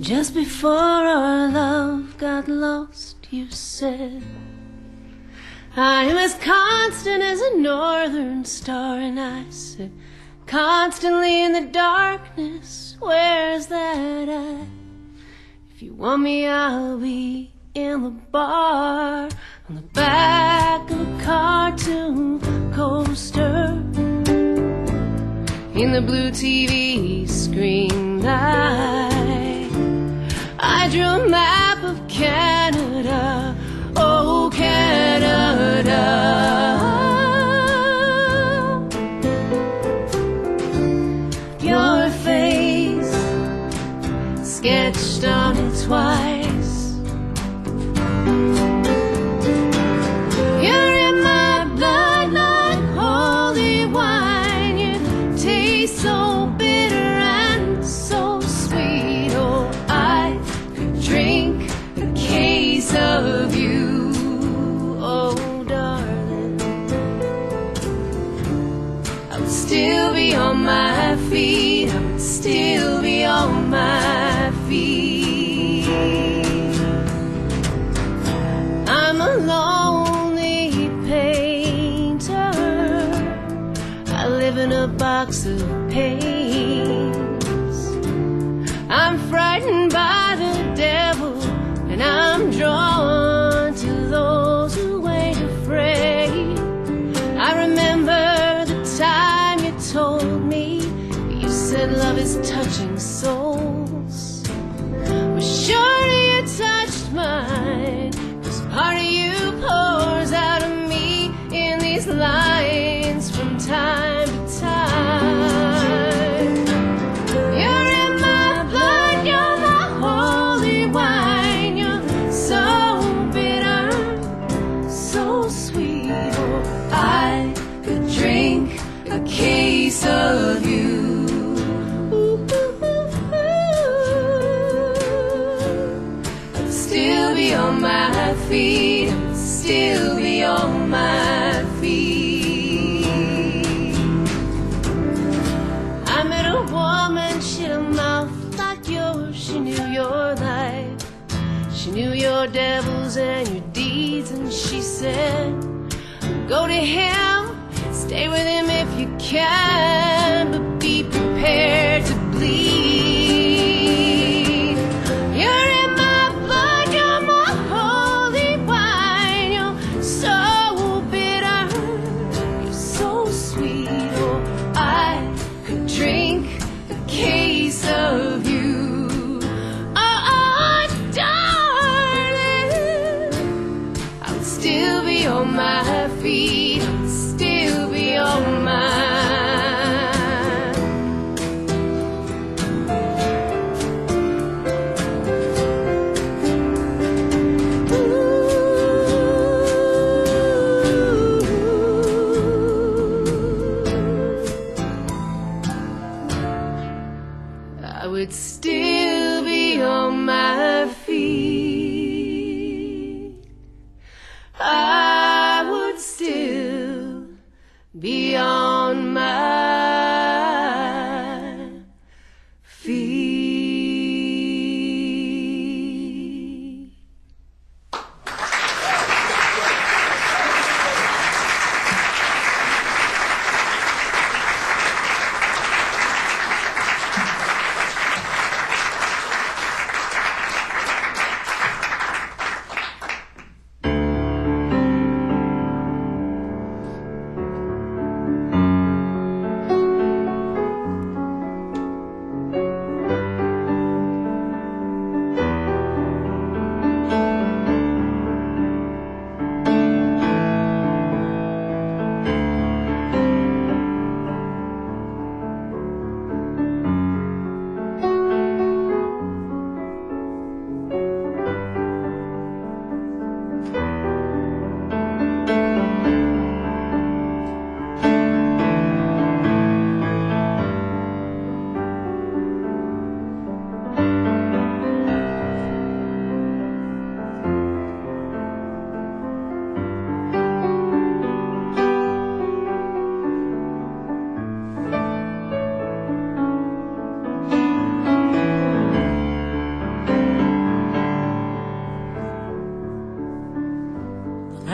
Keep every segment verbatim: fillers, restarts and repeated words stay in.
Just before our love got lost, you said, I'm as constant as a northern star. And I said, constantly in the darkness, where's that at? If you want me, I'll be in the bar, on the back of a cartoon coaster, in the blue T V screen light. I drew a map of Canada, oh Canada. Your face sketched on it twice. You're in my blood like holy wine. You taste so bitter and so sweet. Oh, I could drink a case of you, oh darling. I would still be on my feet, I would still be on my feet. I'm a lonely painter, I live in a box of paints. I'm frightened by the devil, and I'm drawn to those who ain't afraid. I remember the time you told me, you said love is touching souls. Well, surely you touched mine, 'cause part of you pours out of me in these lines from time to time. You're in my blood, you're my holy wine. You're so bitter, so sweet. Oh, I could drink a case of you. I'd still be on my feet, I'd still be on my feet. I met a woman, she had a mouth like yours. She knew your life, she knew your devils and your deeds. And she said, go to him, stay with him if you can, but be prepared to bleed. You're in my blood, you're my holy wine. You're so bitter, you're so sweet. Oh, I could drink a case of you. Oh, oh darling, I would still be on my feet, I would still be on my I would still be on my feet. I would still be on my feet.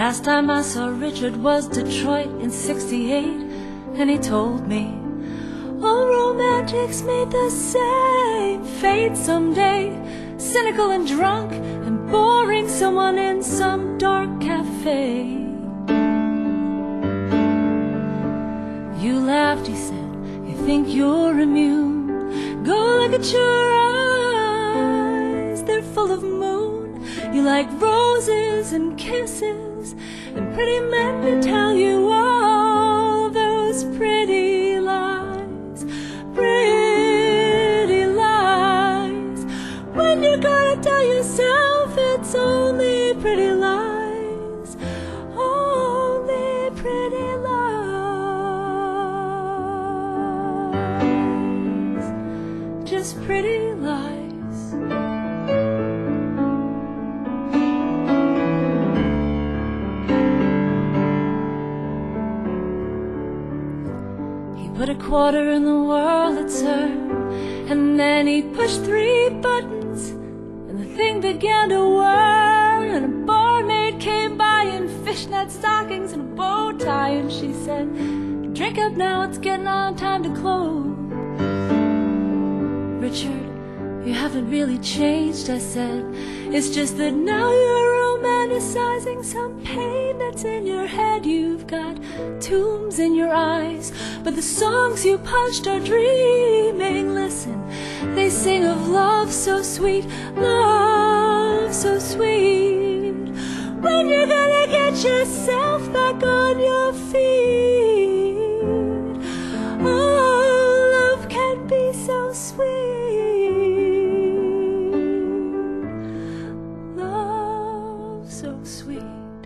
Last time I saw Richard was Detroit in sixty-eight, and he told me all romantics meet the same fate someday. Cynical and drunk and boring someone in some dark cafe. You laughed, he said, you think you're immune. Go look at your eyes, they're full of moon. You like roses and kisses and pretty men to tell you all those pretty lies. Pretty lies. When you're gonna tell yourself it's only pretty lies. Only pretty lies. Just pretty lies. Put a quarter in the world, sir, and then he pushed three buttons, and the thing began to whir, and a barmaid came by in fishnet stockings and a bow tie, and she said, drink up now, it's getting on time to close. Richard, you haven't really changed, I said. It's just that now you're romanticizing some pain that's in your head. You've got tombs in your eyes, but the songs you punched are dreaming. Listen, they sing of love so sweet, love so sweet. When you're gonna get yourself back on your feet. Oh, love can be so sweet. So sweet.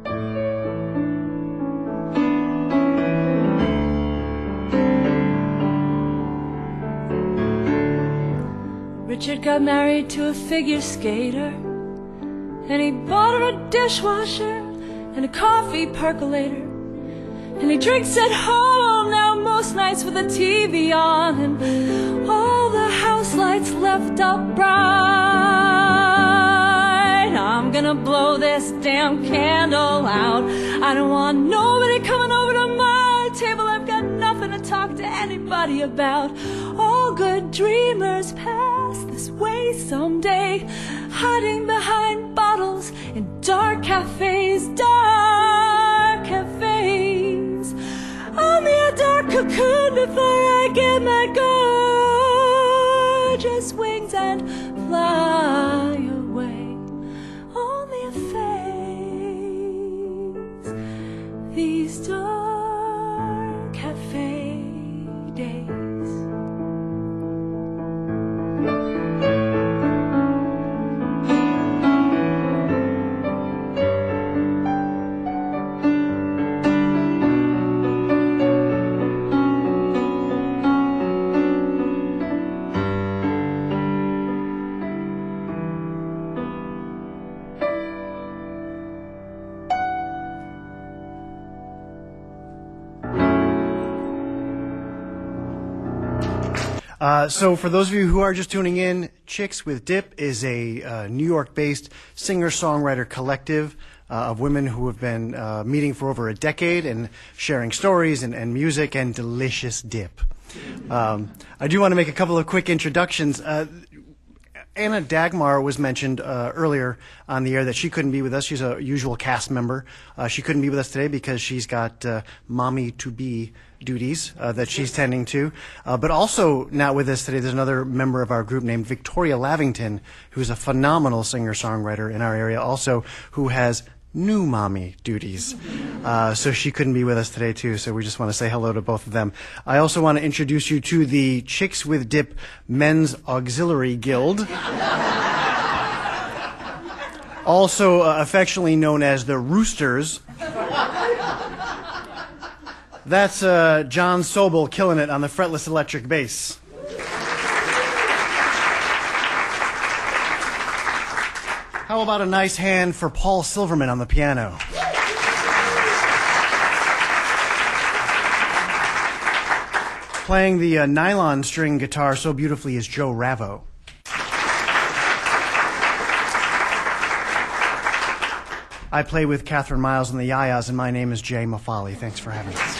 Richard got married to a figure skater, and he bought her a dishwasher and a coffee percolator, and he drinks at home now most nights with the T V on, and all the house lights left up bright. I'm gonna blow this damn candle out. I don't want nobody coming over to my table. I've got nothing to talk to anybody about. All good dreamers pass this way someday, hiding behind bottles in dark cafes, dark cafes. I'll be a dark cocoon before I get my gorgeous wings and fly away. Only a phase, these dark cafe days. Uh, so for those of you who are just tuning in, Chicks with Dip is a uh, New York-based singer-songwriter collective uh, of women who have been uh, meeting for over a decade and sharing stories and, and music and delicious dip. Um, I do want to make a couple of quick introductions. Uh, Anna Dagmar was mentioned uh, earlier on the air that she couldn't be with us. She's a usual cast member. Uh, she couldn't be with us today because she's got uh, mommy-to-be duties uh, that she's tending to. Uh, but also not with us today, there's another member of our group named Victoria Lavington, who's a phenomenal singer-songwriter in our area also, who has new mommy duties. Uh, so she couldn't be with us today too, so we just want to say hello to both of them. I also want to introduce you to the Chicks with Dip Men's Auxiliary Guild, also uh, affectionately known as the Roosters. That's uh, John Sobel killing it on the fretless electric bass. How about a nice hand for Paul Silverman on the piano? Playing the uh, nylon string guitar so beautifully is Joe Ravo. I play with Catherine Miles and the Yayas, and my name is Jay Mafali. Thanks for having us.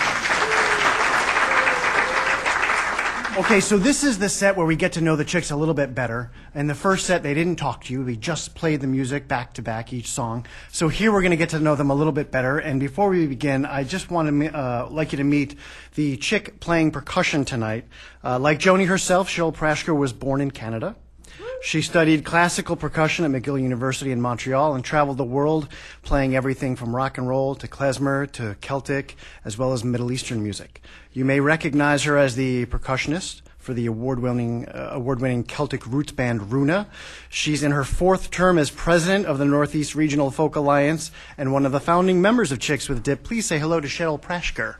Okay, so this is the set where we get to know the Chicks a little bit better. In the first set, they didn't talk to you. We just played the music back to back, each song. So here we're going to get to know them a little bit better. And before we begin, I just want to uh, like you to meet the chick playing percussion tonight. Uh, like Joni herself, Cheryl Prashker was born in Canada. She studied classical percussion at McGill University in Montreal and traveled the world playing everything from rock and roll to klezmer to Celtic, as well as Middle Eastern music. You may recognize her as the percussionist for the award-winning uh, award-winning Celtic roots band Runa. She's in her fourth term as president of the Northeast Regional Folk Alliance and one of the founding members of Chicks with Dip. Please say hello to Cheryl Prashker.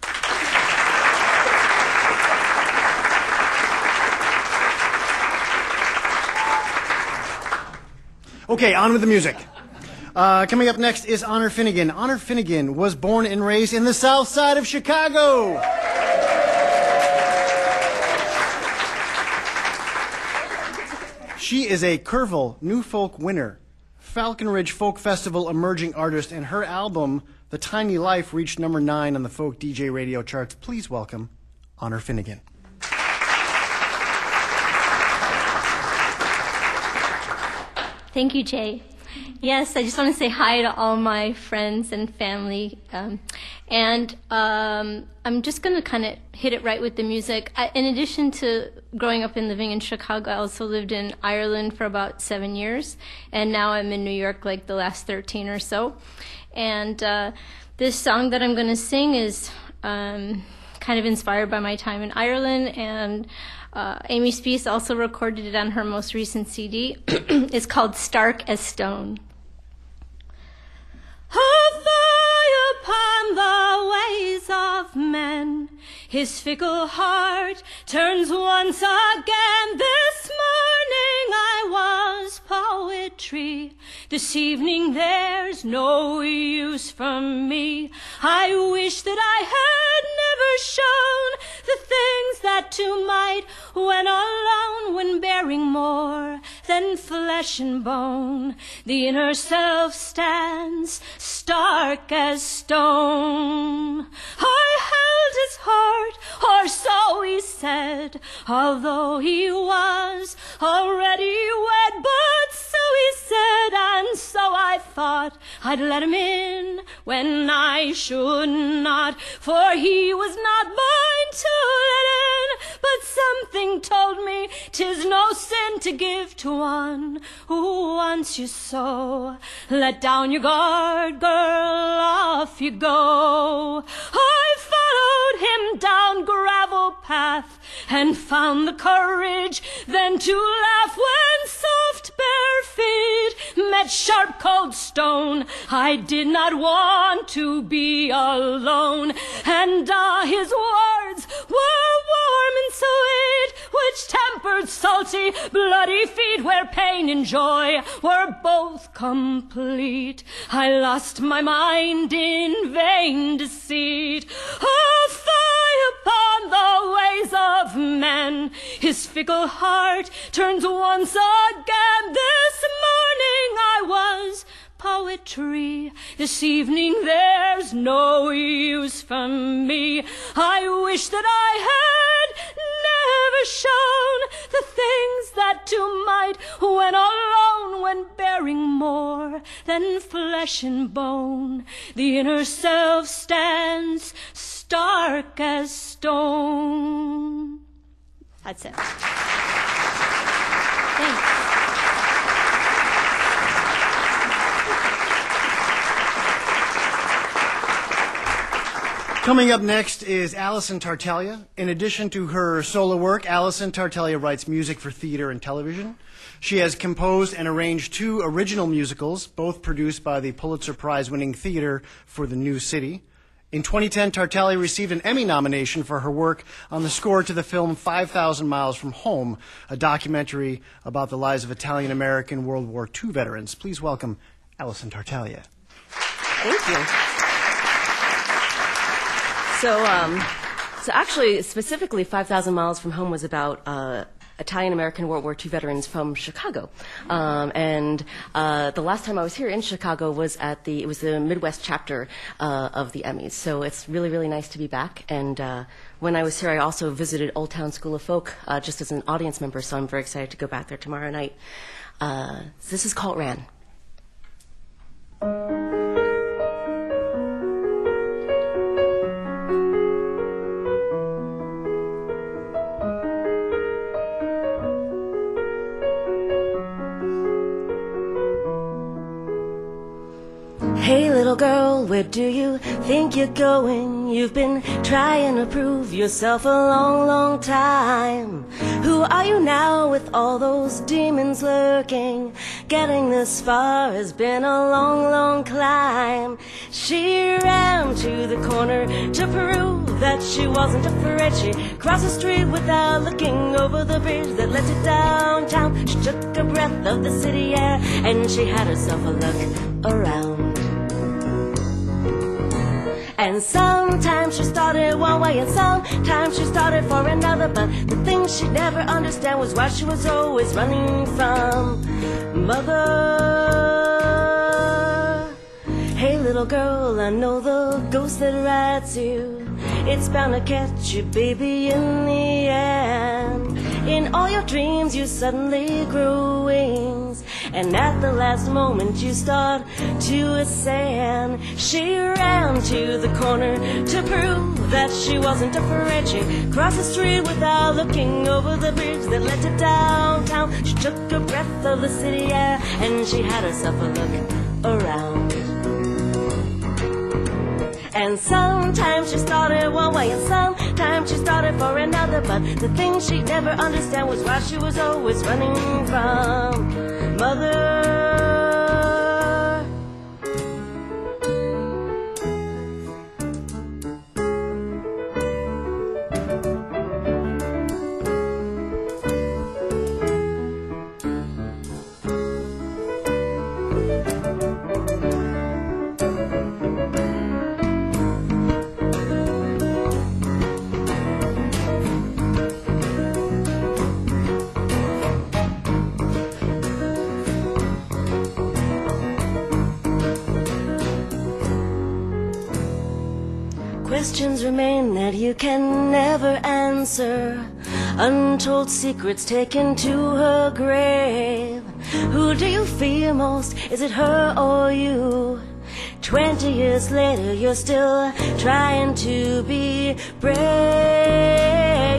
Okay, on with the music. Uh, coming up next is Honor Finnegan. Honor Finnegan was born and raised in the south side of Chicago. She is a Kerrville New Folk winner, Falcon Ridge Folk Festival emerging artist, and her album, The Tiny Life, reached number nine on the folk D J radio charts. Please welcome Honor Finnegan. Thank you, Jay. Yes, I just want to say hi to all my friends and family. Um, and um, I'm just going to kind of hit it right with the music. I, in addition to growing up and living in Chicago, I also lived in Ireland for about seven years. And now I'm in New York like the last thirteen or so. And uh, this song that I'm going to sing is um, kind of inspired by my time in Ireland, and Uh, Amy Speace also recorded it on her most recent C D. It's called Stark as Stone. High upon the ways of men, his fickle heart turns once again. This morning I was poetry, this evening there's no use from me. I wish that I had never shown the things that to might, when alone, when bearing more than flesh and bone, the inner self stands stark as stone. I held his heart, or so he said, although he was already wed, but so he said, and so I thought I'd let him in when I should not, for he was not mine to let in, but something told me 'tis no sin to give to one who wants you so. Let down your guard, girl, off you go. I followed him down gravel path and found the courage then to laugh when soft bare feet met sharp cold stone. I did not want to be alone, and ah, his words were warm and sweet, which tempered salty, bloody feet where pain and joy were both complete. I lost my mind in vain deceit. Oh, fie upon the ways of men, his fickle heart turns once again. This morning I was poetry, this evening there's no use from me. I wish that I had never shown the things that to might, when alone, when bearing more than flesh and bone, the inner self stands stark as stone. That's it. Thanks. Coming up next is Allison Tartaglia. In addition to her solo work, Allison Tartaglia writes music for theater and television. She has composed and arranged two original musicals, both produced by the Pulitzer Prize-winning Theater for the New City. In twenty ten, Tartaglia received an Emmy nomination for her work on the score to the film five thousand miles from Home, a documentary about the lives of Italian-American World War Two veterans. Please welcome Allison Tartaglia. Thank you. So, um, so actually, specifically, five thousand miles from Home was about uh, Italian-American World War Two veterans from Chicago. Um, and uh, the last time I was here in Chicago was at the, it was the Midwest chapter uh, of the Emmys. So it's really, really nice to be back. And uh, when I was here, I also visited Old Town School of Folk uh, just as an audience member, so I'm very excited to go back there tomorrow night. Uh, so this is called Ran. Hey little girl, where do you think you're going? You've been trying to prove yourself a long, long time. Who are you now with all those demons lurking? Getting this far has been a long, long climb. She ran to the corner to prove that she wasn't afraid. She crossed the street without looking over the bridge that led to downtown. She took a breath of the city air and she had herself a look around. And sometimes she started one way and sometimes she started for another. But the thing she'd never understand was why she was always running from mother. Hey little girl, I know the ghost that rides you, it's bound to catch you, baby, in the end. In all your dreams you suddenly grow wings, and at the last moment you start to ascend. She ran to the corner to prove that she wasn't afraid. She crossed the street without looking over the bridge that led to downtown. She took a breath of the city air and she had herself a look around. And sometimes she started one way and sometimes she started for another. But the thing she'd never understand was why she was always running from mother. Questions remain that you can never answer, untold secrets taken to her grave. Who do you fear most? Is it her or you? Twenty years later you're still trying to be brave.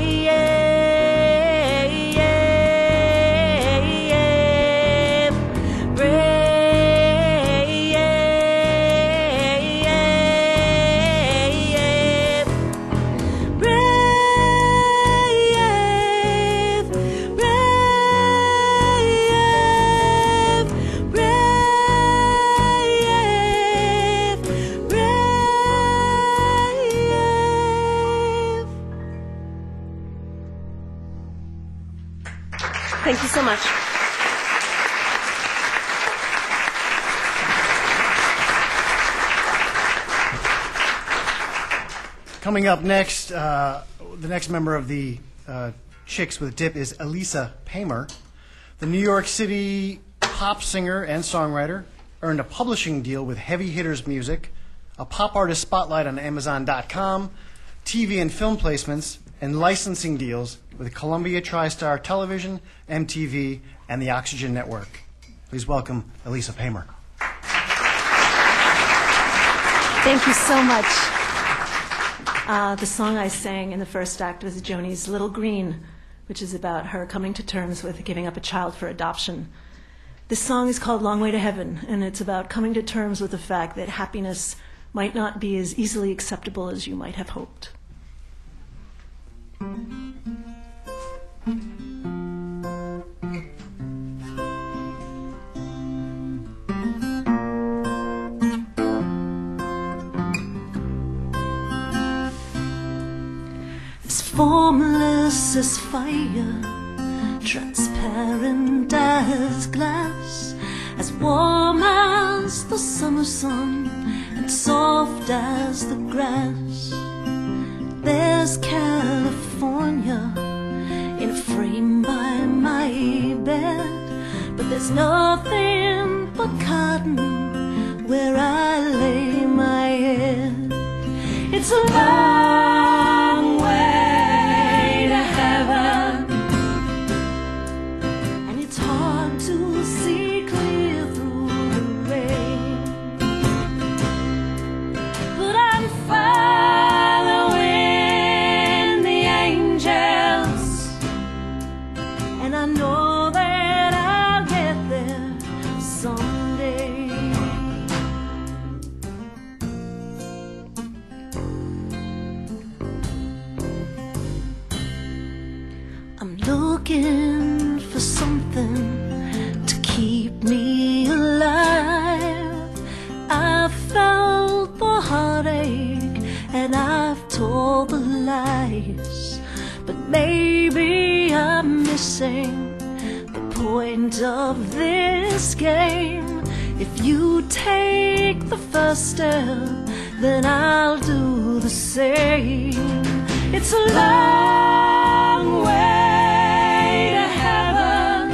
Thank you so much. Coming up next, uh, the next member of the uh, Chicks with Dip is Elisa Paymer. The New York City pop singer and songwriter earned a publishing deal with Heavy Hitters Music, a pop artist spotlight on Amazon dot com, T V and film placements, and licensing deals with Columbia TriStar Television, M T V, and the Oxygen Network. Please welcome Elisa Paymer. Thank you so much. Uh, the song I sang in the first act was Joni's Little Green, which is about her coming to terms with giving up a child for adoption. This song is called Long Way to Heaven, and it's about coming to terms with the fact that happiness might not be as easily acceptable as you might have hoped. As formless as fire, transparent as glass, as warm as the summer sun, and soft as the grass. There's California in a frame by There's nothing but cotton where I lay my head. It's a long way to heaven, and it's hard to see clear through the rain. But I'm following the angels, and I know that I'll get there someday. I'm looking for something to keep me alive. I've felt the heartache and I've told the lies, but maybe I'm missing the point of this game. If you take the first step, then I'll do the same. It's a long way to heaven,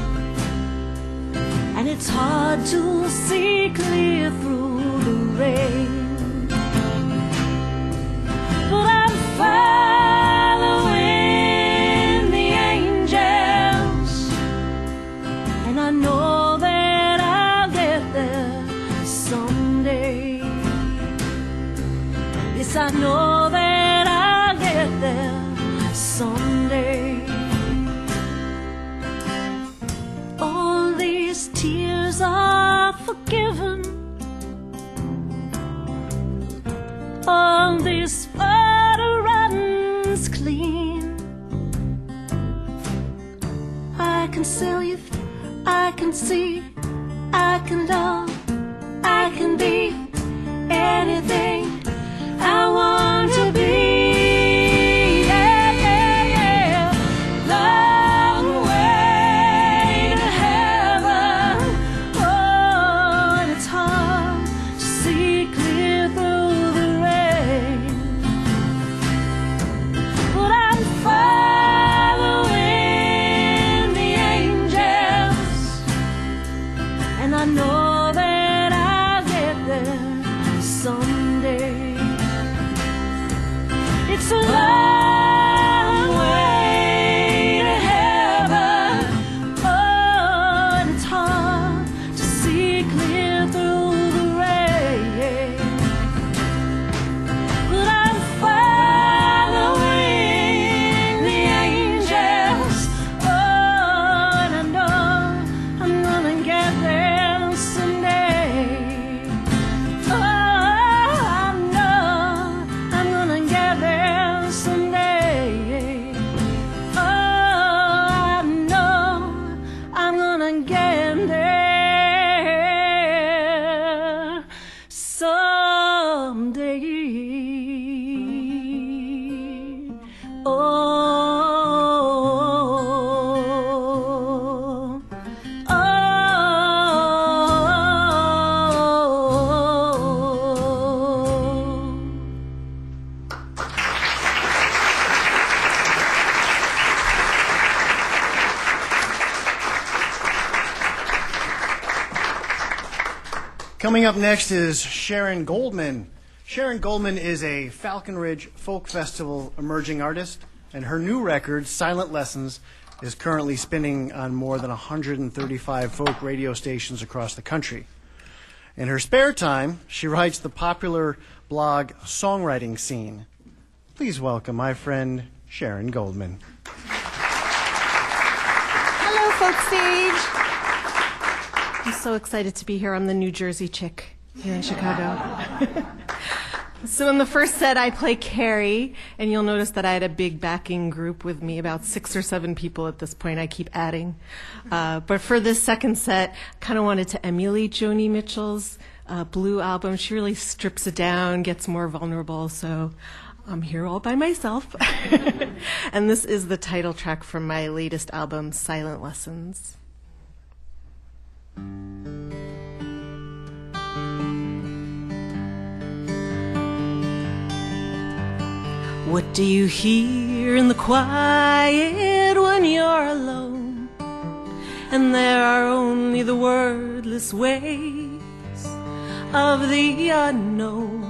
and it's hard to see clear through the rain. But I'm following the angels, and I know that I'll get there someday. Yes, I know that I'll get there someday. All these tears are forgiven, all this water runs clean. I can sell you, I can see, I can love, I can be anything I want to be. Yeah, yeah, yeah. Long way to heaven. Oh, and it's hard to see clear through the rain. But I'm following the angels, and I know that I'll get there someday. It's a long way to heaven. Oh, and it's hard to see clear through the rain. But I'm following the angels. Oh, and I know I'm gonna get there someday. Oh, I know I'm gonna get there someday. Oh, I know I'm gonna get there someday. Oh, oh, oh. Coming up next is Sharon Goldman. Sharon Goldman is a Falcon Ridge Folk Festival emerging artist, and her new record, Silent Lessons, is currently spinning on more than one hundred thirty-five folk radio stations across the country. In her spare time, she writes the popular blog Songwriting Scene. Please welcome my friend Sharon Goldman. Hello, Folk Stage. I'm so excited to be here. I'm the New Jersey chick here in Chicago. So in the first set, I play Carrie, and you'll notice that I had a big backing group with me, about six or seven people at this point. I keep adding. Uh, but for this second set, I kind of wanted to emulate Joni Mitchell's uh, Blue album. She really strips it down, gets more vulnerable, so I'm here all by myself. And this is the title track from my latest album, Silent Lessons. What do you hear in the quiet when you're alone? and there are only the wordless waves of the unknown.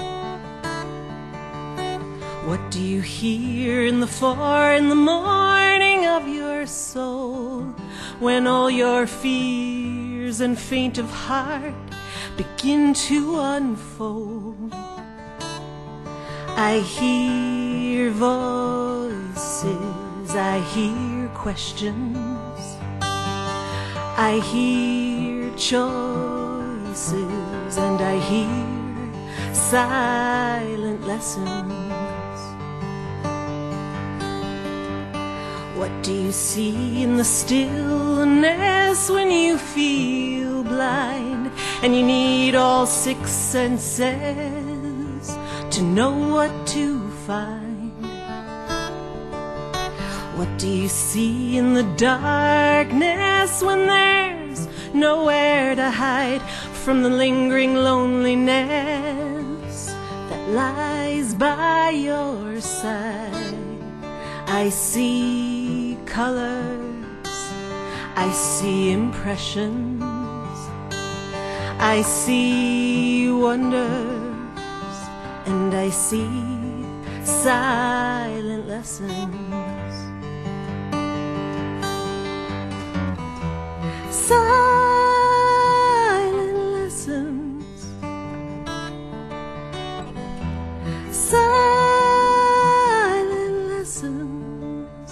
What do you hear in the four in the morning of your soul, when all your fears and faint of heart begin to unfold? I hear voices, I hear questions, I hear choices, and I hear silent lessons. What do you see in the stillness when you feel blind and you need all six senses to know what to find? What do you see in the darkness when there's nowhere to hide from the lingering loneliness that lies by your side? I see colors, I see impressions, I see wonders, and I see silent lessons. Silent lessons. Silent lessons.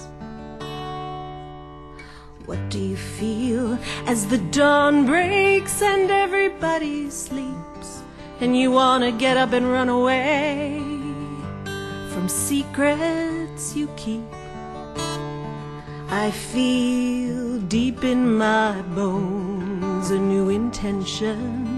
What do you feel as the dawn breaks and everybody sleeps, and you wanna get up and run away from secrets you keep? I feel deep in my bones a new intention.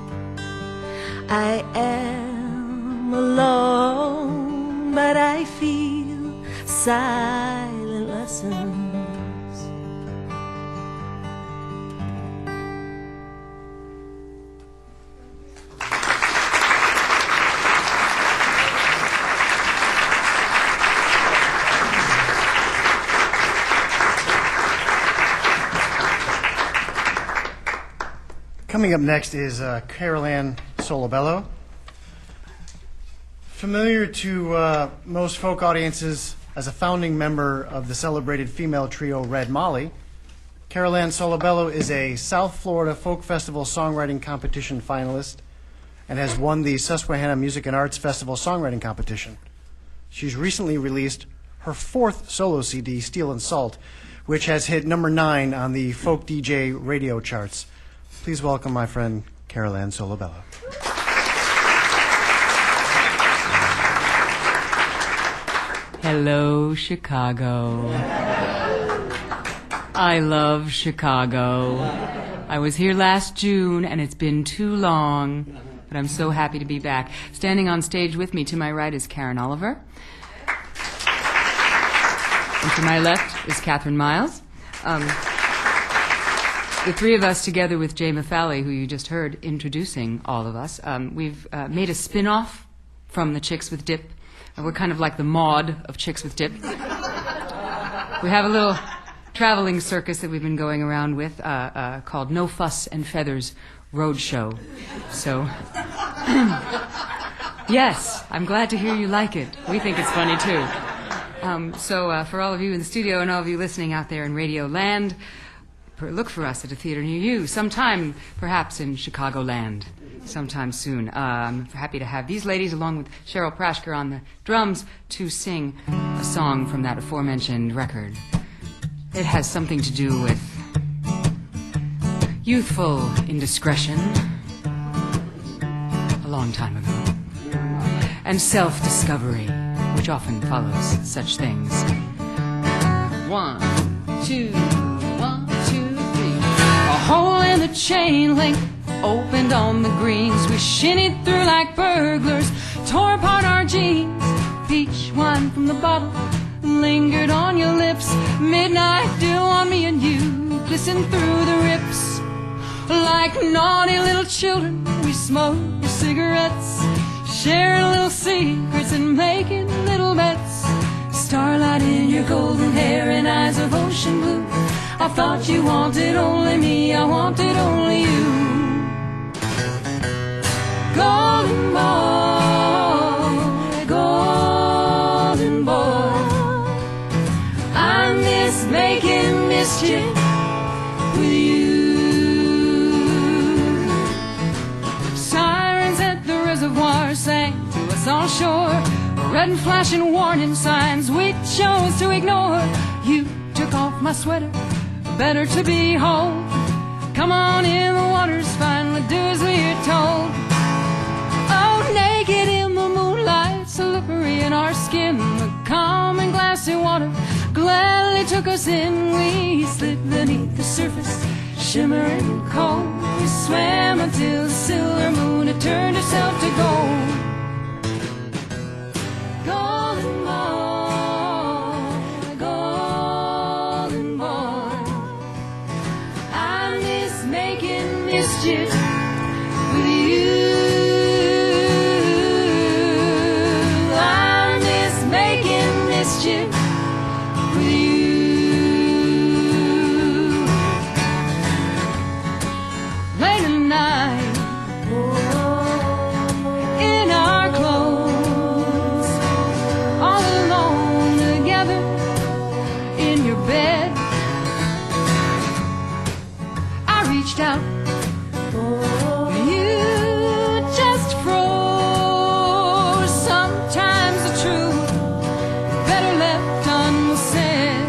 I am alone, but I feel silent lessons. Coming up next is uh, Carol Ann Solobello. Familiar to uh, most folk audiences as a founding member of the celebrated female trio Red Molly, Carol Ann Solobello is a South Florida Folk Festival Songwriting Competition finalist and has won the Susquehanna Music and Arts Festival Songwriting Competition. She's recently released her fourth solo C D, Steel and Salt, which has hit number nine on the folk D J radio charts. Please welcome my friend Carol Ann Solobello. Hello, Chicago. I love Chicago. I was here last June, and it's been too long, but I'm so happy to be back. Standing on stage with me to my right is Karen Oliver. And to my left is Catherine Miles. Um, The three of us, together with Jay Maffali, who you just heard introducing all of us, um, we've uh, made a spin-off from the Chicks with Dip. Uh, we're kind of like the Maude of Chicks with Dip. We have a little traveling circus that we've been going around with uh, uh, called No Fuss and Feathers Roadshow. So, yes, I'm glad to hear you like it. We think it's funny, too. Um, so uh, for all of you in the studio and all of you listening out there in Radio Land, look for us at a theater near you, sometime perhaps in Chicagoland, sometime soon. Uh, I'm happy to have these ladies, along with Cheryl Prashker on the drums, to sing a song from that aforementioned record. It has something to do with youthful indiscretion a long time ago, and self-discovery, which often follows such things. One, two, one, two, three. A hole in the chain link opened on the greens. We shinnied through like burglars, tore apart our jeans. Peach wine from the bottle lingered on your lips. Midnight dew on me and you glistened through the rips. Like naughty little children, we smoked cigarettes, sharing little secrets and making little bets. Starlight in your golden hair and eyes of ocean blue. I thought you wanted only me, I wanted only you. Golden boy, golden boy, I miss making mischief with you. Sirens at the reservoir sang to us on shore, red and flashing warning signs we chose to ignore. You took off my sweater, better to be home. Come on in, the water's fine, we'll do as we're told. Oh, naked in the moonlight, slippery in our skin, the calm and glassy water gladly took us in. We slid beneath the surface, shimmering cold. We swam until the silver moon had turned herself to gold. Golden boy, golden boy, I miss making mischief with you. I miss making mischief with you. Late at night, in our clothes, all alone together in your bed, I reached out, you just froze. Sometimes the truth better left unsaid.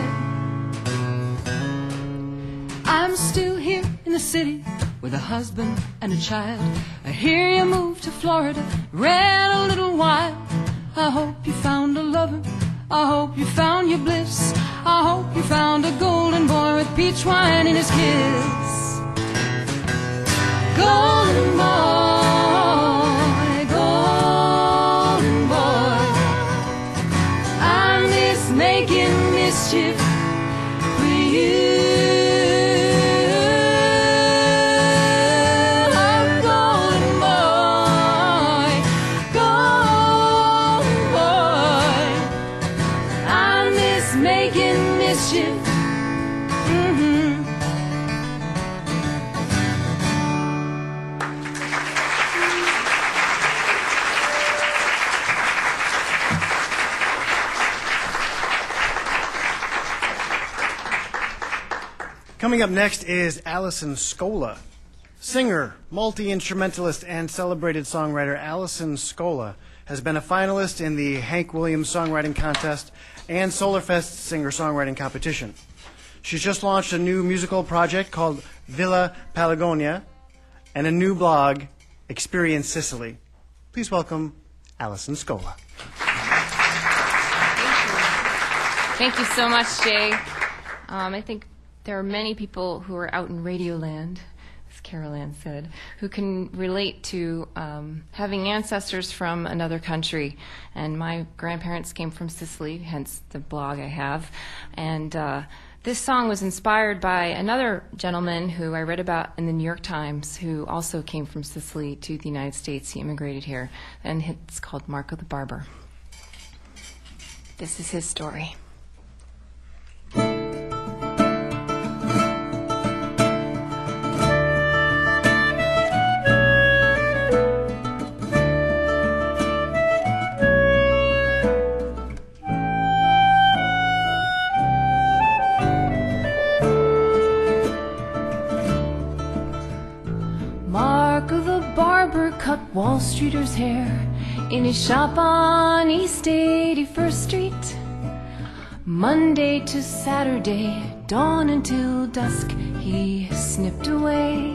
I'm still here in the city with a husband and a child. I hear you moved to Florida, ran a little while. I hope you found a lover, I hope you found your bliss, I hope you found a golden boy with peach wine in his kiss. Golden boy, golden boy, I miss making mischief with you. Oh, golden boy, golden boy, I miss making mischief. Mm-hmm. Coming up next is Alison Scola. Singer, multi-instrumentalist, and celebrated songwriter Alison Scola has been a finalist in the Hank Williams Songwriting Contest and Solarfest Singer-Songwriting Competition. She's just launched a new musical project called Villa Palagonia and a new blog, Experience Sicily. Please welcome Alison Scola. Thank you so much, Jay. Um, I think there are many people who are out in Radioland, as Carol Ann said, who can relate to um, having ancestors from another country. And my grandparents came from Sicily, hence the blog I have. And uh, this song was inspired by another gentleman who I read about in the New York Times, who also came from Sicily to the United States. He immigrated here, and it's called Marco the Barber. This is his story. Cut Wall Streeters' hair in his shop on East eighty-first Street. Monday to Saturday, dawn until dusk, he snipped away.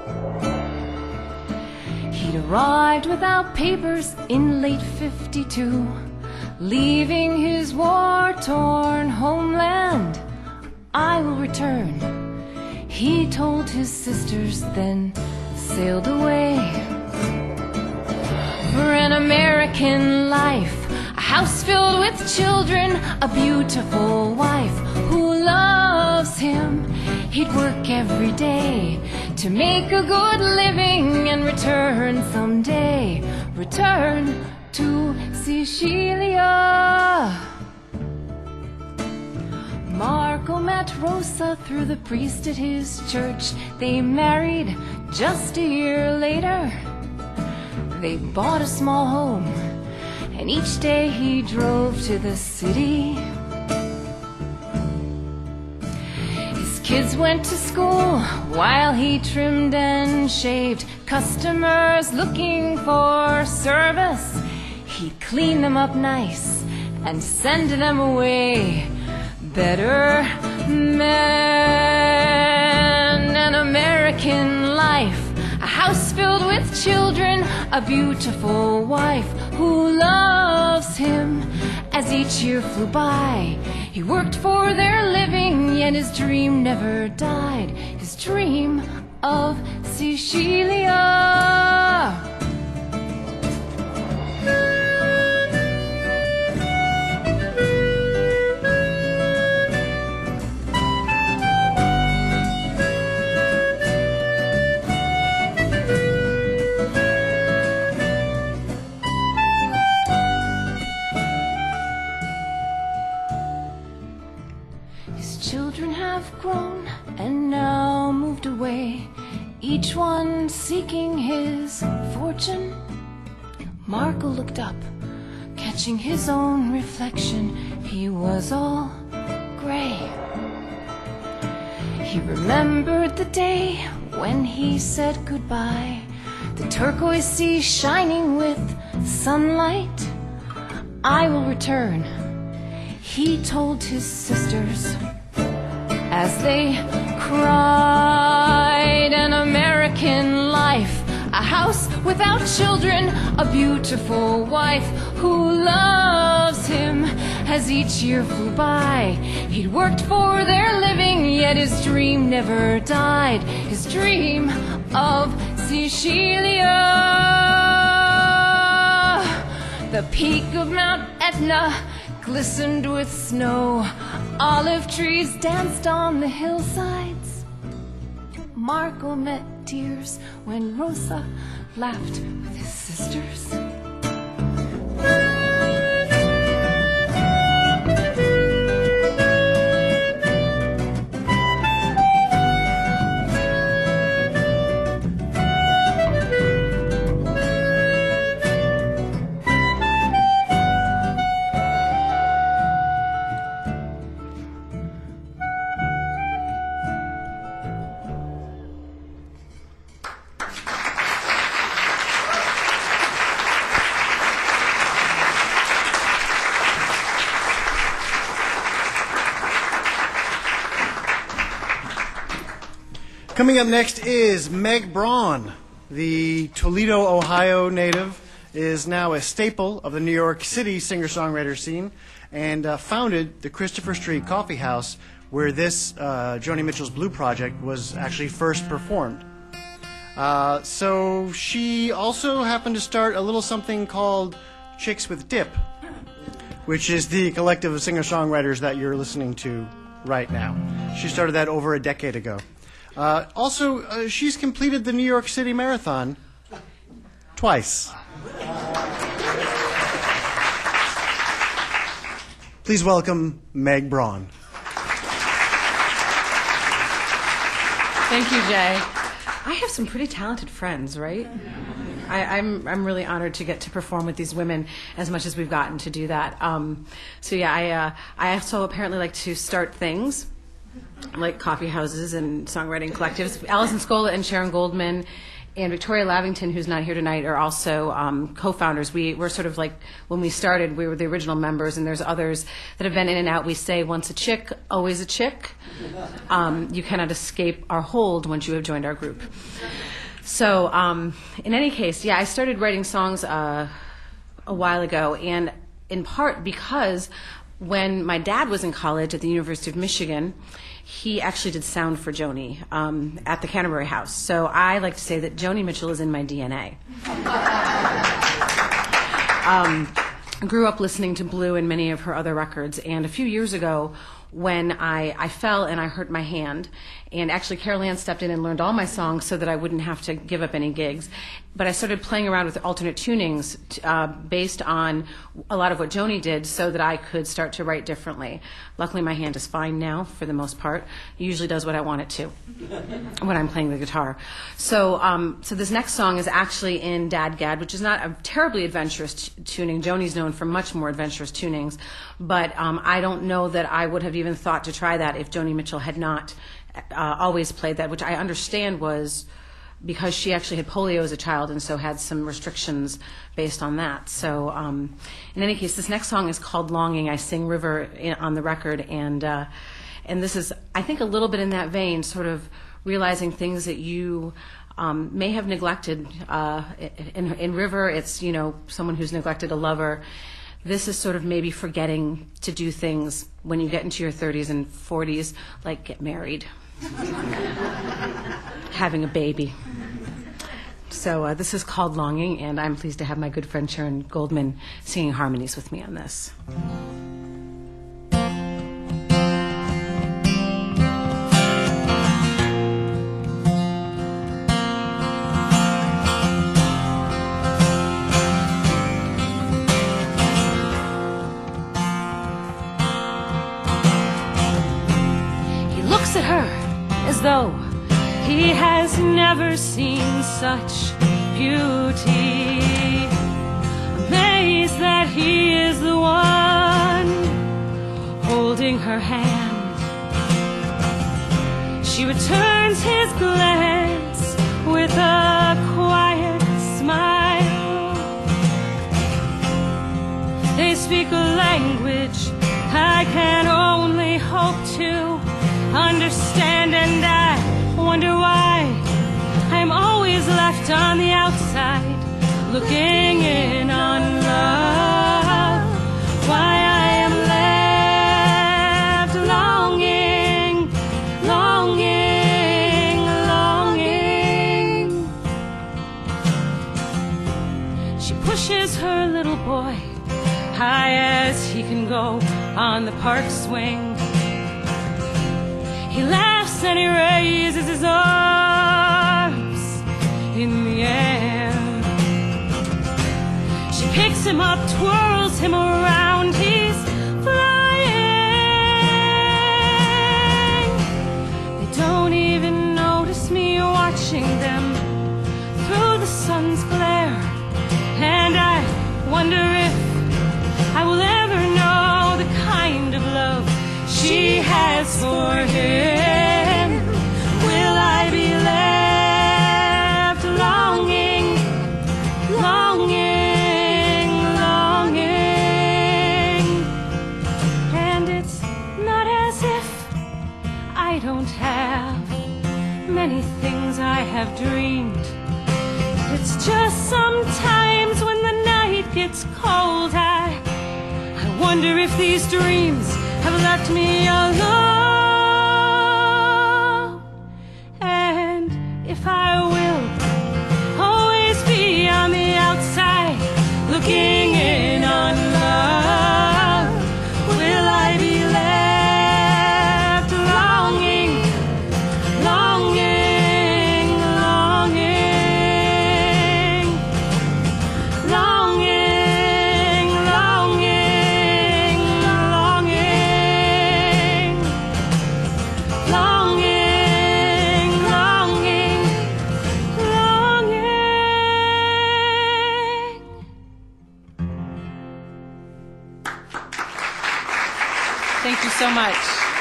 He'd arrived without papers in late fifty-two, leaving his war-torn homeland. I will return, he told his sisters, then sailed away. For an American life, a house filled with children, a beautiful wife who loves him. He'd work every day to make a good living and return someday, return to Sicilia. Marco met Rosa through the priest at his church. They married just a year later. They bought a small home, and each day he drove to the city. His kids went to school while he trimmed and shaved. Customers looking for service, he'd clean them up nice and send them away better men. An American life, a house filled with children, a beautiful wife who loves him. As each year flew by, he worked for their living, yet his dream never died, his dream of Cecilia. Grown and now moved away, each one seeking his fortune. Marco looked up, catching his own reflection. He was all gray. He remembered the day when he said goodbye, the turquoise sea shining with sunlight. I will return, he told his sisters as they cried. An American life, a house without children, a beautiful wife who loves him. As each year flew by, he'd worked for their living, yet his dream never died, his dream of Cecilia. The peak of Mount Etna glistened with snow. Olive trees danced on the hillsides. Marco met tears when Rosa laughed with his sisters. Coming up next is Meg Braun. The Toledo, Ohio native is now a staple of the New York City singer-songwriter scene and uh, founded the Christopher Street Coffee House, where this uh, Joni Mitchell's Blue Project was actually first performed. Uh, so she also happened to start a little something called Chicks with Dip, which is the collective of singer-songwriters that you're listening to right now. She started that over a decade ago. Uh, also, uh, she's completed the New York City Marathon twice. Please welcome Meg Braun. Thank you, Jay. I have some pretty talented friends, right? I, I'm I'm really honored to get to perform with these women as much as we've gotten to do that. Um, so yeah, I uh, I also apparently like to start things, like coffee houses and songwriting collectives. Alison Scola and Sharon Goldman and Victoria Lavington, who's not here tonight, are also um, co-founders. We were sort of like, when we started, we were the original members, and there's others that have been in and out. We say, once a chick, always a chick. Um, you cannot escape our hold once you have joined our group. So um, in any case, yeah, I started writing songs uh, a while ago, and in part because when my dad was in college at the University of Michigan, he actually did sound for Joni um, at the Canterbury House. So I like to say that Joni Mitchell is in my D N A. um, grew up listening to Blue and many of her other records, and a few years ago when I, I fell and I hurt my hand, and actually Carol Ann stepped in and learned all my songs so that I wouldn't have to give up any gigs. but I started playing around with alternate tunings uh, based on a lot of what Joni did so that I could start to write differently. Luckily, my hand is fine now for the most part. It usually does what I want it to when I'm playing the guitar. So um, so this next song is actually in Dad Gad, which is not a terribly adventurous t- tuning. Joni's known for much more adventurous tunings, but um, I don't know that I would have even thought to try that if Joni Mitchell had not uh, always played that, which I understand was because she actually had polio as a child and so had some restrictions based on that. So um, in any case, this next song is called Longing. I sing River in, on the record, and uh, and this is, I think, a little bit in that vein, sort of realizing things that you um, may have neglected. Uh, in, in River, it's, you know, someone who's neglected a lover. This is sort of maybe forgetting to do things when you get into your thirties and forties, like get married. Having a baby. So uh, this is called Longing, and I'm pleased to have my good friend Sharon Goldman singing harmonies with me on this. He looks at her as though he has never seen such beauty, amazed that he is the one holding her hand. She returns his glance with a quiet smile. They speak a language I can only hope to understand, and I wonder why I'm always left on the outside, looking in on love. Why I am left longing, longing, longing. She pushes her little boy high as he can go on the park swing. He laughs and he raises his arms in the air. She picks him up, twirls him around, he's flying. They don't even notice me watching them through the sun's glare, and I wonder if I will ever know the kind of love she has for him. Will I be left longing, longing, longing? And it's not as if I don't have many things I have dreamed. It's just sometimes when the night gets cold, I, I wonder if these dreams have left me alone, and if I will always be on the outside, looking in on love. Will I be left longing, longing, longing, longing, longing, longing, longing, longing, longing. Thank you so much.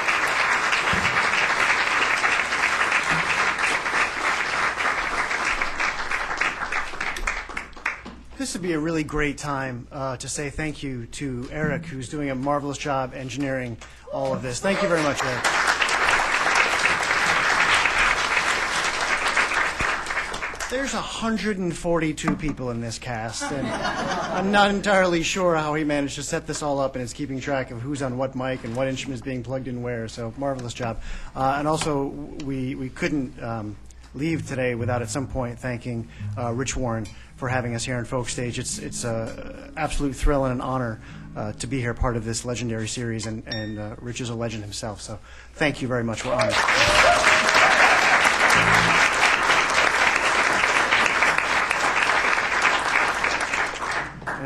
This would be a really great time uh, to say thank you to Eric, who's doing a marvelous job engineering all of this. Thank you very much, Eric. There's one hundred forty-two people in this cast, and I'm not entirely sure how he managed to set this all up and is keeping track of who's on what mic and what instrument is being plugged in where, so marvelous job. Uh, and also, we, we couldn't um, leave today without at some point thanking uh, Rich Warren for having us here on Folk Stage. It's it's an absolute thrill and an honor uh, to be here, part of this legendary series, and, and uh, Rich is a legend himself, so thank you very much. We're honored.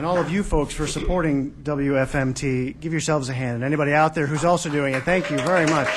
all of you folks for supporting W F M T. Give yourselves a hand. And anybody out there who's also doing it, thank you very much.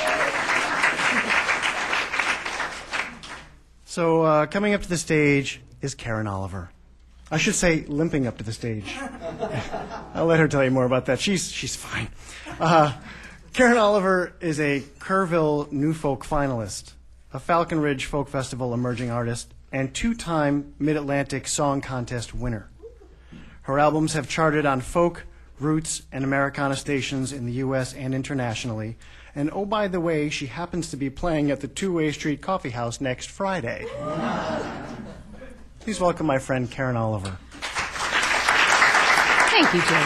So uh, coming up to the stage is Karen Oliver. I should say limping up to the stage. I'll let her tell you more about that. She's, she's fine. Uh, Karen Oliver is a Kerrville New Folk finalist, a Falcon Ridge Folk Festival emerging artist, and two-time Mid-Atlantic Song Contest winner. Her albums have charted on folk, roots, and Americana stations in the U S and internationally. And oh, by the way, she happens to be playing at the Two-Way Street Coffee House next Friday. Please welcome my friend Karen Oliver. Thank you, Jay.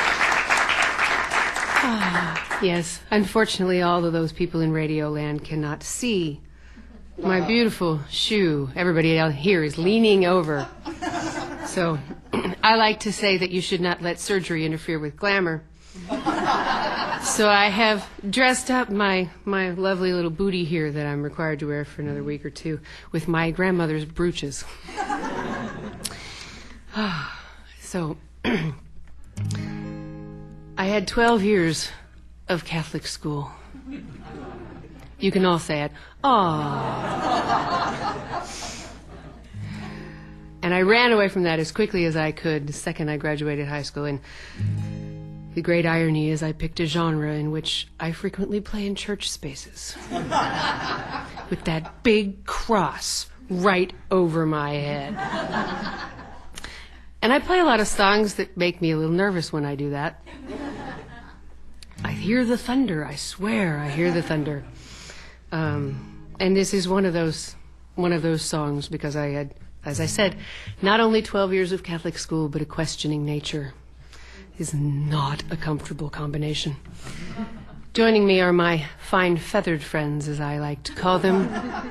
Ah, yes, unfortunately, all of those people in Radio Land cannot see my beautiful shoe. Everybody out here is leaning over. So I like to say that you should not let surgery interfere with glamour. So I have dressed up my, my lovely little booty here that I'm required to wear for another week or two with my grandmother's brooches. So I had twelve years of Catholic school. You can all say it. Aww. And I ran away from that as quickly as I could the second I graduated high school. And the great irony is I picked a genre in which I frequently play in church spaces. With that big cross right over my head. And I play a lot of songs that make me a little nervous when I do that. I hear the thunder, I swear I hear the thunder. Um, and this is one of those one of those songs because I had, as I said, not only twelve years of Catholic school, but a questioning nature is not a comfortable combination. Joining me are my fine feathered friends, as I like to call them.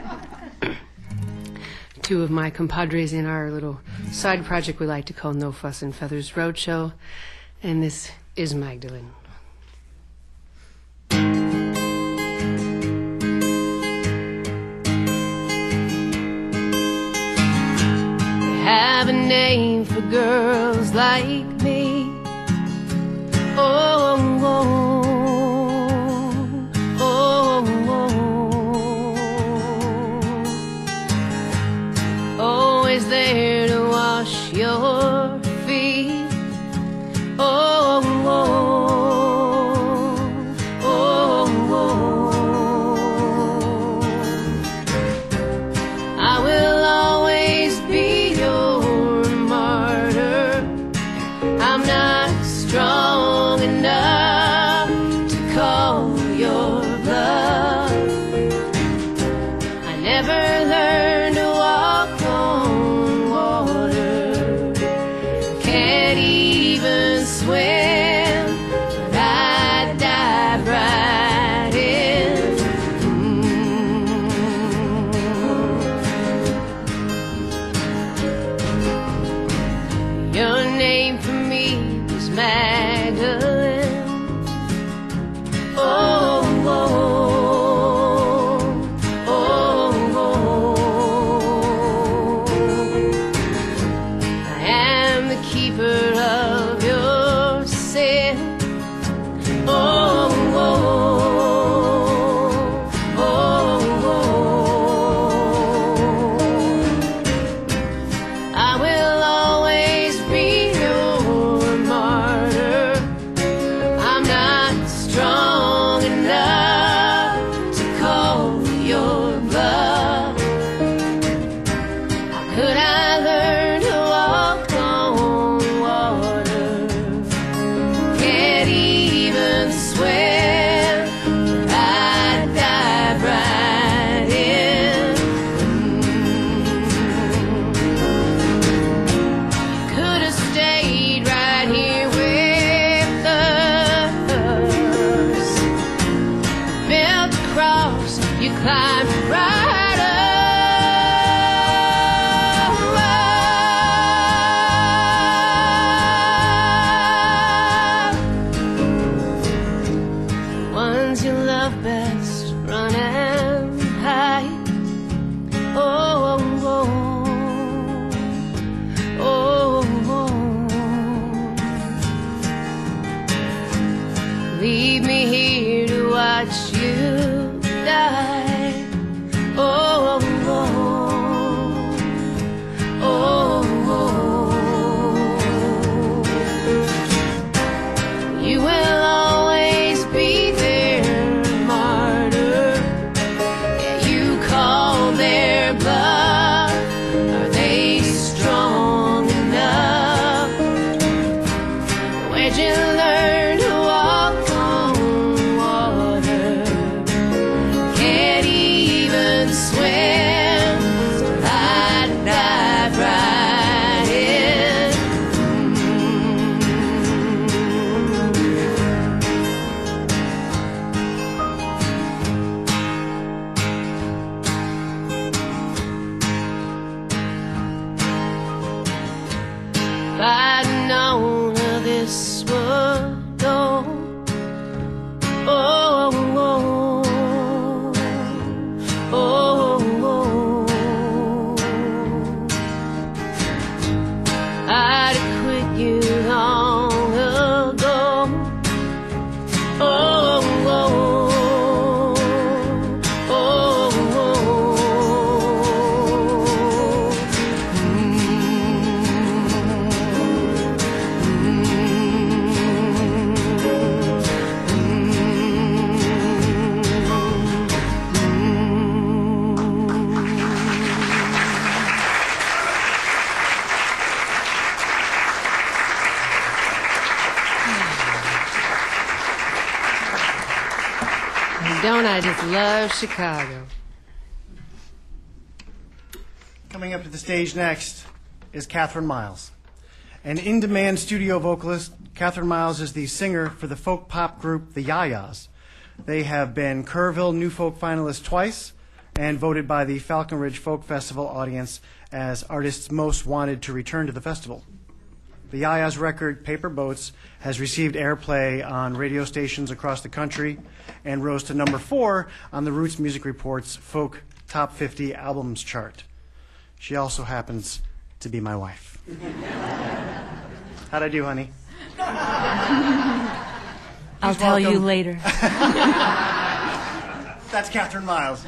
Two of my compadres in our little side project we like to call No Fuss and Feathers Roadshow. And this is Magdalene. Have a name for girls like me. Oh, oh, oh, oh. Always there to wash your feet. Oh, oh, oh, oh. I will always be your martyr. I'm not strong enough to call your bluff. I never learned to walk on water. Can't Don't I just love Chicago? Coming up to the stage next is Catherine Miles. An in-demand studio vocalist, Catherine Miles is the singer for the folk pop group The Yayas. They have been Kerrville New Folk finalists twice and voted by the Falcon Ridge Folk Festival audience as artists most wanted to return to the festival. The Yayas record, Paper Boats, has received airplay on radio stations across the country and rose to number four on the Roots Music Report's Folk Top fifty Albums chart. She also happens to be my wife. How'd I do, honey? I'll Please tell you welcome- later. That's Catherine Miles.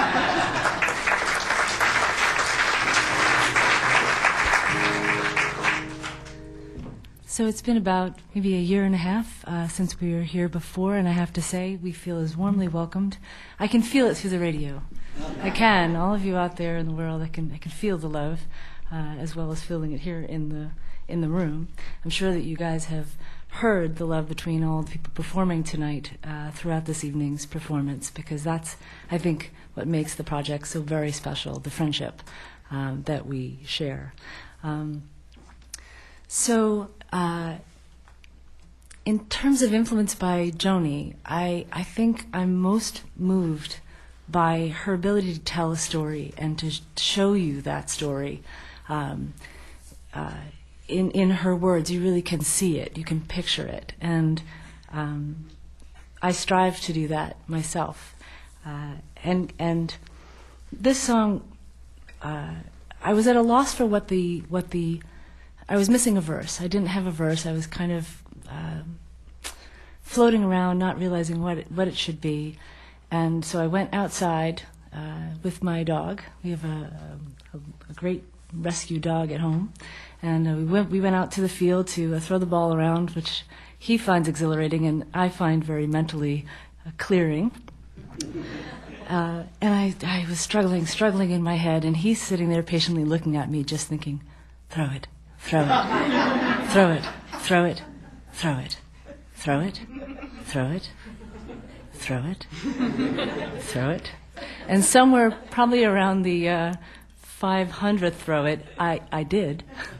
So it's been about maybe a year and a half uh, since we were here before, and I have to say we feel as warmly welcomed. I can feel it through the radio. I can. All of you out there in the world, I can I can feel the love, uh, as well as feeling it here in the in the room. I'm sure that you guys have heard the love between all the people performing tonight uh, throughout this evening's performance, because that's, I think, what makes the project so very special, the friendship um, that we share. Um, so uh, in terms of influence by Joni, I, I think I'm most moved by her ability to tell a story and to sh- show you that story. Um, uh, in, in her words, you really can see it, you can picture it. And um, I strive to do that myself. Uh, and and this song, uh, I was at a loss for what the, what the, I was missing a verse. I didn't have a verse. I was kind of um, floating around, not realizing what it, what it should be. And so I went outside uh, with my dog. We have a, a, a great rescue dog at home. And uh, we went we went out to the field to uh, throw the ball around, which he finds exhilarating and I find very mentally uh, clearing. Uh, and I, I was struggling, struggling in my head, and he's sitting there patiently looking at me, just thinking, throw it, throw it, throw it, throw it, throw it, throw it, throw it, throw it, throw it. And somewhere probably around the uh, five hundredth throw it, I, I did.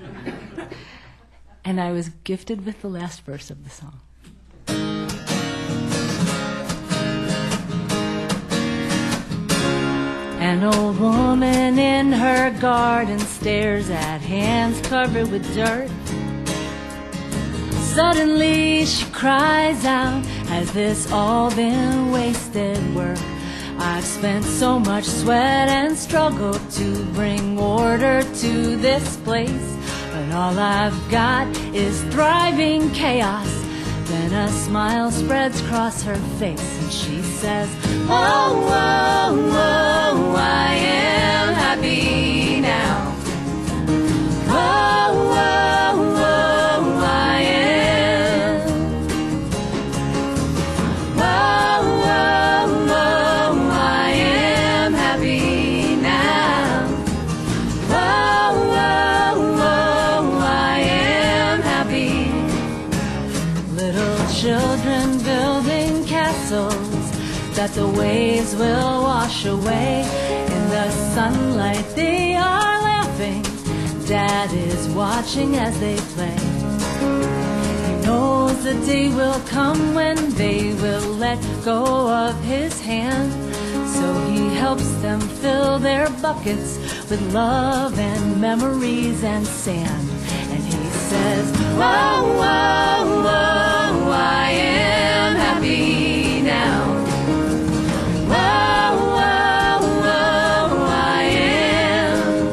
And I was gifted with the last verse of the song. An old woman in her garden stares at hands covered with dirt. Suddenly she cries out, has this all been wasted work? I've spent so much sweat and struggle to bring order to this place, but all I've got is thriving chaos. Then a smile spreads across her face and she says, oh, oh, oh, I am happy now. Oh, oh, oh, I am. Oh, oh, oh, I am happy now. Oh, oh, oh, I am happy. Little children building castles that the waves will wash away. In the sunlight they are laughing. Dad is watching as they play. He knows the day will come when they will let go of his hand. So he helps them fill their buckets with love and memories and sand. And he says, oh, oh, oh, I am happy now. Oh, oh, oh, I am.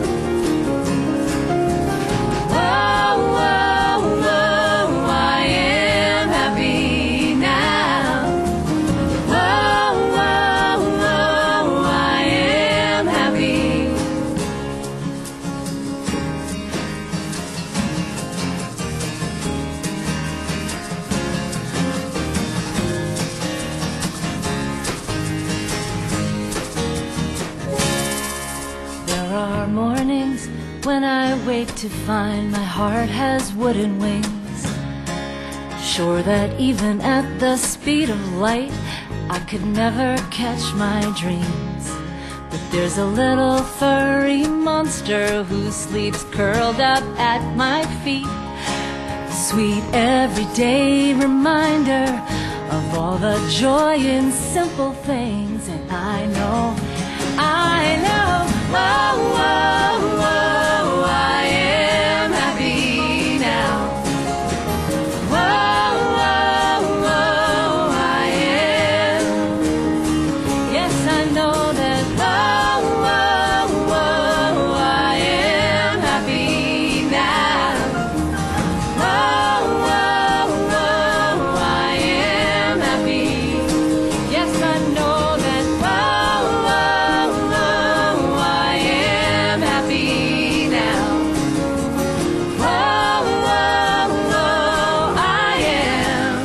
Oh, oh, oh, I am happy now. Oh, oh, oh, I am happy. There are mornings when I wake to find my heart has wooden wings. Sure that even at the speed of light, I could never catch my dreams, but there's a little furry monster who sleeps curled up at my feet. Sweet everyday reminder of all the joy in simple things. And I know, I know, whoa, whoa, whoa, I am happy now. Whoa, whoa, whoa, I am. Yes, I know that. Whoa, whoa, whoa, I am happy now. Whoa, whoa, whoa, I am happy. Yes, I know that. Whoa, whoa, whoa, I am happy now. Whoa, whoa, whoa, I am.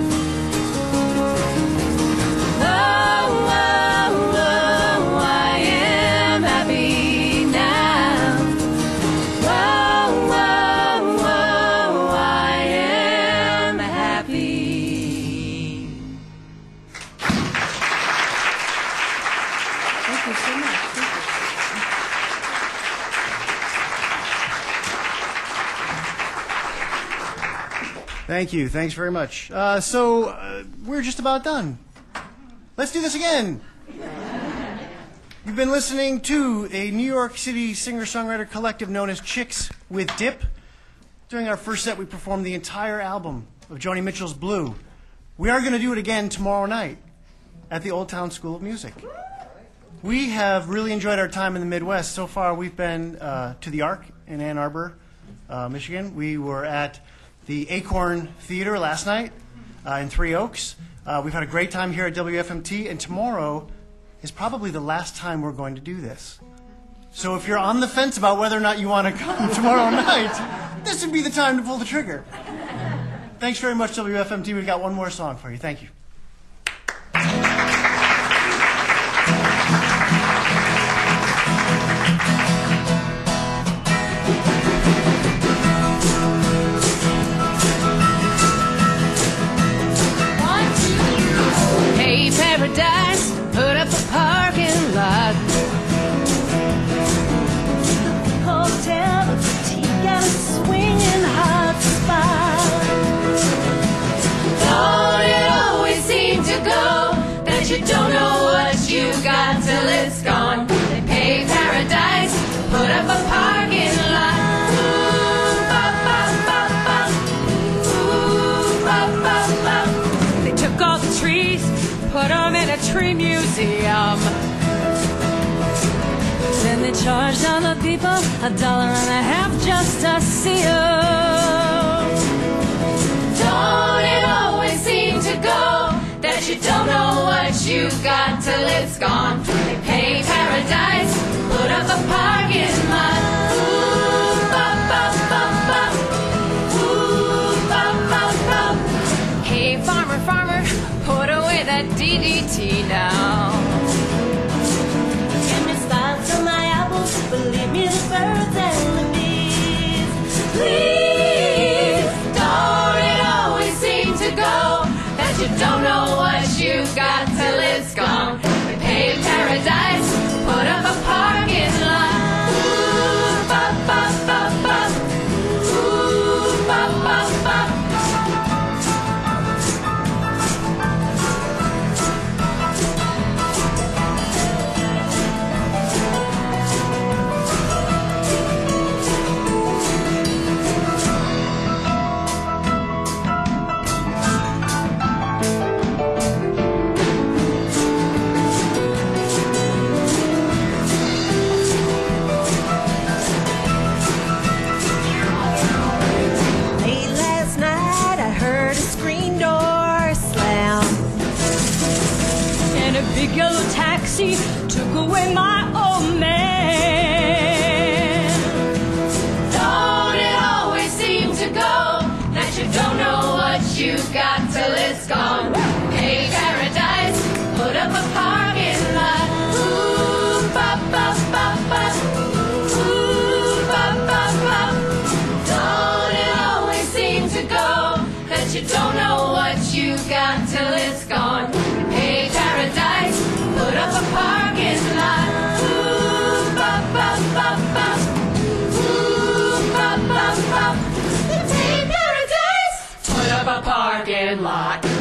Whoa, whoa, whoa, I am happy now. Whoa, whoa, whoa, I am happy. Thank you so much. Thank you. Thank you. Thanks very much. Uh, so uh, we're just about done. Let's do this again. You've been listening to a New York City singer-songwriter collective known as Chicks with Dip. During our first set, we performed the entire album of Joni Mitchell's Blue. We are going to do it again tomorrow night at the Old Town School of Music. We have really enjoyed our time in the Midwest. So far, we've been uh, to the Arc in Ann Arbor, uh, Michigan. We were at the Acorn Theater last night uh, in Three Oaks. Uh, we've had a great time here at W F M T, and tomorrow is probably the last time we're going to do this. So if you're on the fence about whether or not you want to come tomorrow night, this would be the time to pull the trigger. Thanks very much, W F M T. We've got one more song for you. Thank you. Hey, Paradise, put up a parking lot. Hotel, a boutique, and a swinging hot spot. Don't it always seem to go that you don't know what you got till it's gone? They pay Paradise, put up a parking lot. Ooh, ba, ba, ba, ba. Ooh, ba, ba, ba. They took all the trees, put them in a tree museum. Then they charged all the people a dollar and a half just to see them. Don't it always seem to go that you don't know what you got till it's gone? They pay Paradise, put up a parking lot. Ooh, ba, ba, ba, ba. Ooh, ba, ba, ba. Hey, farmer, farmer, put away that D D T now. Give me spots on my apples, but leave me the birds and the bees. Please, don't it always seem to go that you don't know what you got till it's gone? We pay Paradise, put up a parking lot. Ooh, ba, ba, ba, ba. Ooh, ba, ba, ba. Late last night, I heard a screen door slam. And a big yellow taxi took away my old man. Don't it always seem to go that you don't know what you got till it's gone? Pay Paradise, put up a parking lot. Ooh, ba, ba, ba, ba. Ooh, ba, ba, ba. Don't it always seem to go that you don't know what you got till it's gone? Pay Paradise. lot.